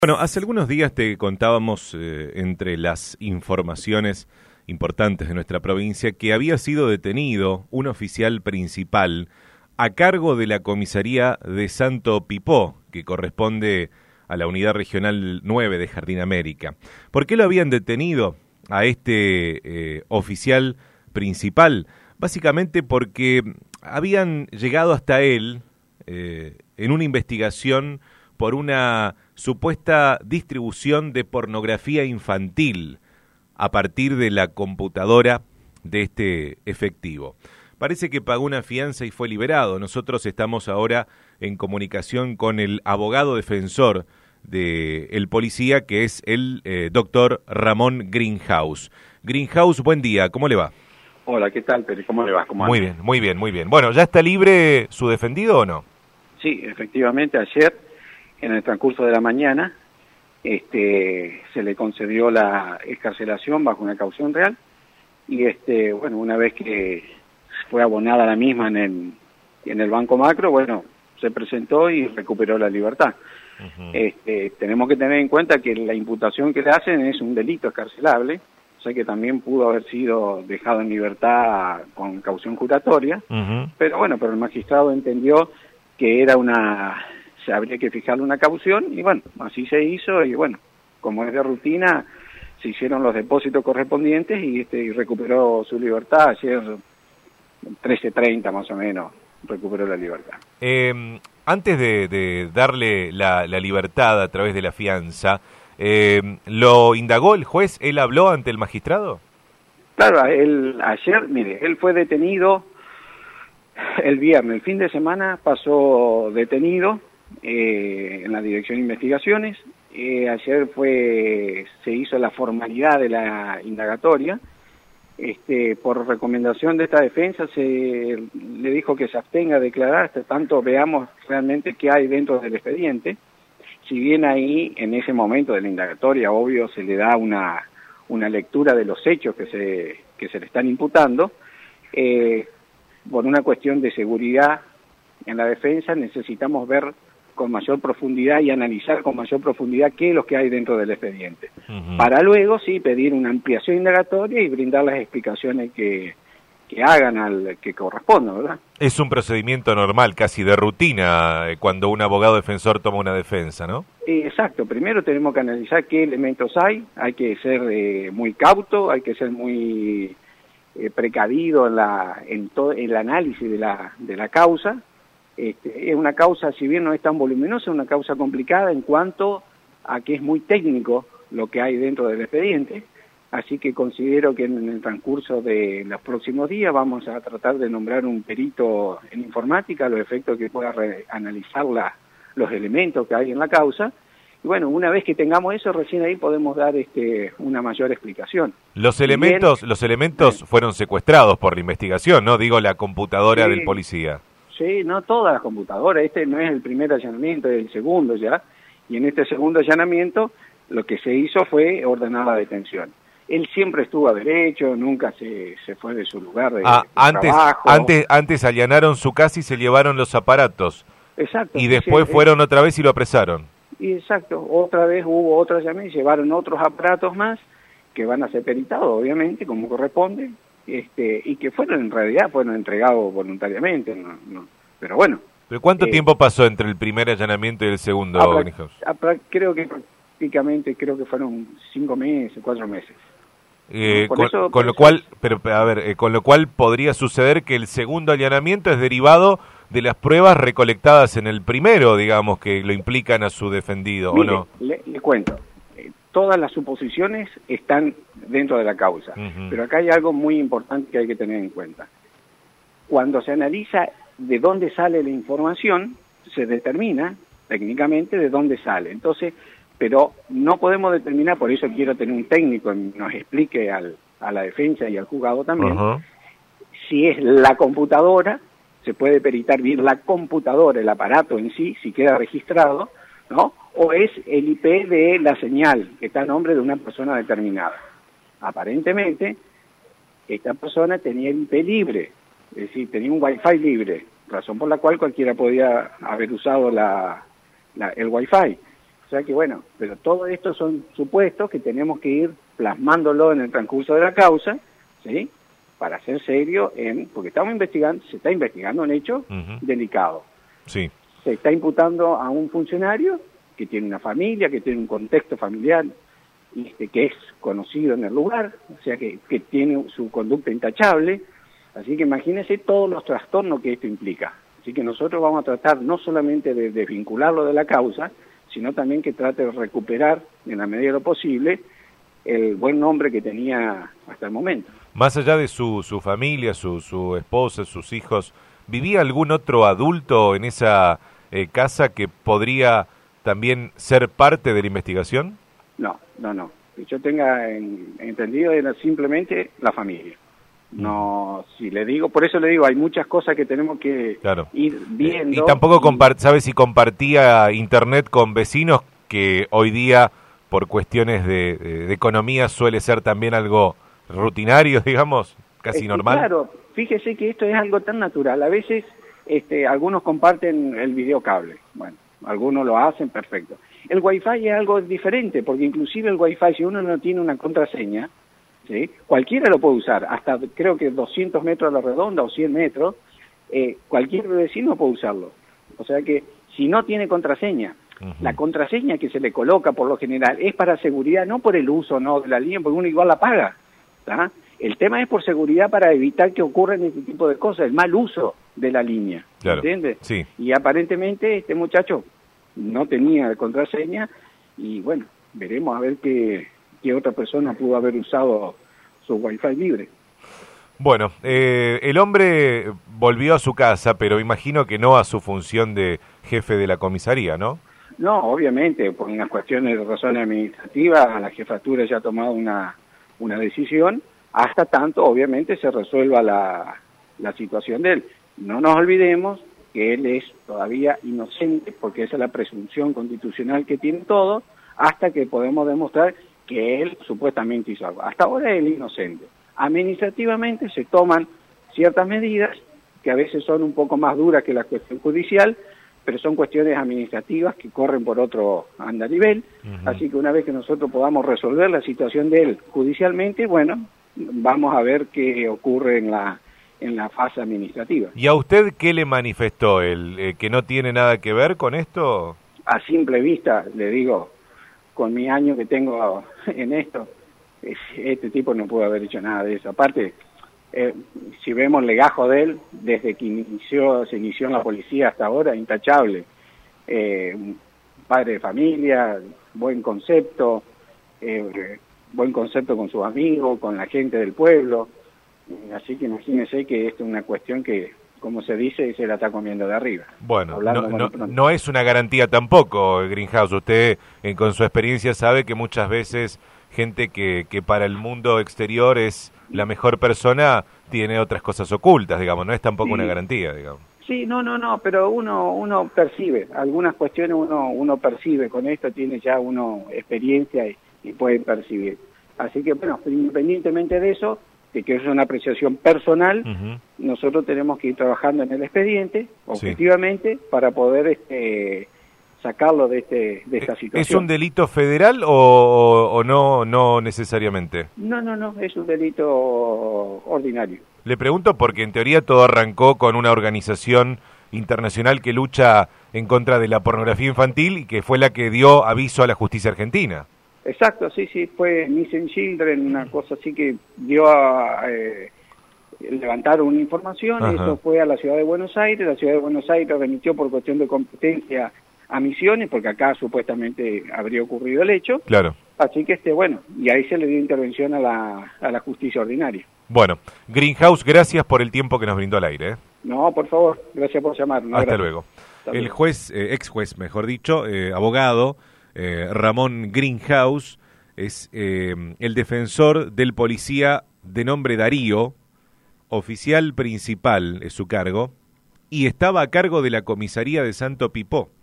Bueno, hace algunos días te contábamos, entre las informaciones importantes de nuestra provincia, que había sido detenido un oficial principal a cargo de la comisaría de Santo Pipó, que corresponde a la unidad regional 9 de Jardín América. ¿Por qué lo habían detenido a este oficial principal? Básicamente porque habían llegado hasta él en una investigación por una supuesta distribución de pornografía infantil a partir de la computadora de este efectivo. Parece que pagó una fianza y fue liberado. Nosotros estamos ahora en comunicación con el abogado defensor del policía, que es el doctor Ramón Greenhouse. Greenhouse, buen día, ¿cómo le va? Hola, ¿qué tal, Pérez? ¿Cómo le va? ¿Cómo anda? Muy bien, muy bien, muy bien. Bueno, ¿ya está libre su defendido o no? Sí, efectivamente, ayer, en el transcurso de la mañana, se le concedió la excarcelación bajo una caución real y, bueno, una vez que fue abonada la misma en el Banco Macro, bueno, se presentó y recuperó la libertad. Tenemos que tener en cuenta que la imputación que le hacen es un delito excarcelable, o sea que también pudo haber sido dejado en libertad con caución juratoria, pero el magistrado entendió que era se habría que fijarle una caución y bueno, así se hizo y bueno, como es de rutina, se hicieron los depósitos correspondientes y recuperó su libertad. Ayer 13:30 más o menos recuperó la libertad. Antes de darle la libertad a través de la fianza, ¿lo indagó el juez? ¿Él habló ante el magistrado? Claro, él fue detenido el viernes, el fin de semana pasó detenido en la Dirección de Investigaciones. Ayer se hizo la formalidad de la indagatoria. Por recomendación de esta defensa le dijo que se abstenga de declarar hasta tanto veamos realmente qué hay dentro del expediente. Si bien ahí, en ese momento de la indagatoria, obvio, se le da una lectura de los hechos que se le están imputando, por una cuestión de seguridad en la defensa necesitamos ver con mayor profundidad y analizar con mayor profundidad qué es lo que hay dentro del expediente, para luego sí pedir una ampliación indagatoria y brindar las explicaciones que hagan que corresponda, ¿verdad? Es un procedimiento normal, casi de rutina, cuando un abogado defensor toma una defensa, ¿no? Exacto, primero tenemos que analizar qué elementos hay que ser muy cauto, hay que ser muy precavido en todo el análisis de la causa. Es una causa, si bien no es tan voluminosa, es una causa complicada en cuanto a que es muy técnico lo que hay dentro del expediente, así que considero que en el transcurso de los próximos días vamos a tratar de nombrar un perito en informática, los efectos que pueda analizar los elementos que hay en la causa. Y bueno, una vez que tengamos eso, recién ahí podemos dar una mayor explicación. Los elementos fueron secuestrados por la investigación, ¿no? Digo, la computadora del policía. Sí, no todas las computadoras, no es el primer allanamiento, es el segundo ya, y en este segundo allanamiento lo que se hizo fue ordenar la detención. Él siempre estuvo a derecho, nunca se fue de su lugar de trabajo. Antes allanaron su casa y se llevaron los aparatos. Exacto. Y después fueron otra vez y lo apresaron. Exacto, otra vez hubo otro allanamiento, llevaron otros aparatos más que van a ser peritados, obviamente, como corresponde, y que en realidad fueron entregados voluntariamente, pero bueno. ¿Pero cuánto tiempo pasó entre el primer allanamiento y el segundo, Greenhouse? Creo que prácticamente, fueron 5 meses, 4 meses. Con lo cual podría suceder que el segundo allanamiento es derivado de las pruebas recolectadas en el primero, digamos, que lo implican a su defendido. Mire, ¿o no? Le cuento. Todas las suposiciones están dentro de la causa, pero acá hay algo muy importante que hay que tener en cuenta. Cuando se analiza de dónde sale la información, se determina técnicamente de dónde sale. Entonces, pero no podemos determinar, por eso quiero tener un técnico que nos explique a la defensa y al juzgado también, si es la computadora, se puede peritar bien la computadora, el aparato en sí, si queda registrado, ¿no? O es el IP de la señal, que está a nombre de una persona determinada. Aparentemente, esta persona tenía el IP libre, es decir, tenía un Wi-Fi libre, razón por la cual cualquiera podía haber usado el Wi-Fi. sea que bueno, pero todo esto son supuestos que tenemos que ir plasmándolo en el transcurso de la causa, ¿sí? Para ser serio, porque se está investigando un hecho delicado. Sí. Se está imputando a un funcionario que tiene una familia, que tiene un contexto familiar, que es conocido en el lugar, o sea que tiene su conducta intachable, así que imagínense todos los trastornos que esto implica. Así que nosotros vamos a tratar no solamente de desvincularlo de la causa, sino también que trate de recuperar, en la medida de lo posible, el buen nombre que tenía hasta el momento. Más allá de su familia, su esposa, sus hijos, ¿vivía algún otro adulto en esa casa que podría también ser parte de la investigación? No. Que yo tenga entendido era simplemente la familia. No, si le digo, por eso le digo, hay muchas cosas que tenemos que ir viendo. Y tampoco ¿sabe si compartía internet con vecinos, que hoy día, por cuestiones de economía, suele ser también algo rutinario, digamos, casi normal? Claro, fíjese que esto es algo tan natural. A veces algunos comparten el videocable. Bueno, algunos lo hacen, perfecto. El Wi-Fi es algo diferente, porque inclusive el Wi-Fi, si uno no tiene una contraseña, ¿sí? Cualquiera lo puede usar, hasta creo que 200 metros a la redonda o 100 metros, cualquier vecino puede usarlo. O sea que si no tiene contraseña, la contraseña que se le coloca por lo general es para seguridad, no por el uso de la línea, porque uno igual la paga. ¿Tá? El tema es por seguridad, para evitar que ocurran este tipo de cosas, el mal uso de la línea. Claro. ¿Entiendes? Sí. Y aparentemente este muchacho no tenía contraseña y bueno, veremos a ver qué otra persona pudo haber usado su Wi-Fi libre. Bueno, el hombre volvió a su casa, pero imagino que no a su función de jefe de la comisaría, ¿no? No, obviamente, por unas cuestiones de razones administrativas, la jefatura ya ha tomado una decisión, hasta tanto, obviamente, se resuelva la situación de él. No nos olvidemos que él es todavía inocente, porque esa es la presunción constitucional que tiene todo, hasta que podemos demostrar que él supuestamente hizo algo. Hasta ahora él es inocente. Administrativamente se toman ciertas medidas que a veces son un poco más duras que la cuestión judicial, pero son cuestiones administrativas que corren por otro andarivel, así que una vez que nosotros podamos resolver la situación de él judicialmente, bueno, vamos a ver qué ocurre en la fase administrativa. ¿Y a usted qué le manifestó él? ¿Que no tiene nada que ver con esto? A simple vista, le digo, con mi año que tengo en esto, este tipo no pudo haber hecho nada de eso. Aparte, si vemos el legajo de él, desde que se inició en la policía hasta ahora, intachable. Un padre de familia, buen concepto con sus amigos, con la gente del pueblo. Así que imagínense que esto es una cuestión que, como se dice, se la está comiendo de arriba. Bueno, no es una garantía tampoco, Greenhouse. Usted, con su experiencia, sabe que muchas veces gente que para el mundo exterior es la mejor persona tiene otras cosas ocultas, digamos. No es tampoco una garantía, digamos. Sí, no, pero uno percibe. Algunas cuestiones uno percibe. Con esto tiene ya uno experiencia y puede percibir. Así que, bueno, independientemente de eso, de que es una apreciación personal, nosotros tenemos que ir trabajando en el expediente, objetivamente, para poder sacarlo de esta situación. ¿Es un delito federal o no necesariamente? No, es un delito ordinario. Le pregunto porque en teoría todo arrancó con una organización internacional que lucha en contra de la pornografía infantil y que fue la que dio aviso a la justicia argentina. Exacto, sí, fue Missing Children, una cosa así que dio a levantar una información. Eso fue a la Ciudad de Buenos Aires. La Ciudad de Buenos Aires remitió por cuestión de competencia a Misiones, porque acá supuestamente habría ocurrido el hecho. Claro. Así que y ahí se le dio intervención a la justicia ordinaria. Bueno, Greenhouse, gracias por el tiempo que nos brindó al aire. No, por favor, gracias por llamar. Hasta luego. El juez, ex juez, mejor dicho, abogado, Ramón Greenhouse, es el defensor del policía de nombre Darío, oficial principal es su cargo, y estaba a cargo de la comisaría de Santo Pipó.